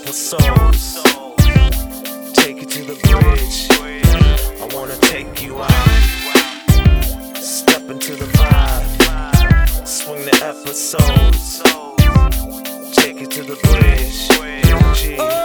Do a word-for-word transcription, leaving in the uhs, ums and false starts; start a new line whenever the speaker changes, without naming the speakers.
episodes. Take you to the bridge. I wanna take you out. Step into the vibe. Swing the episodes. Take you to the bridge. G.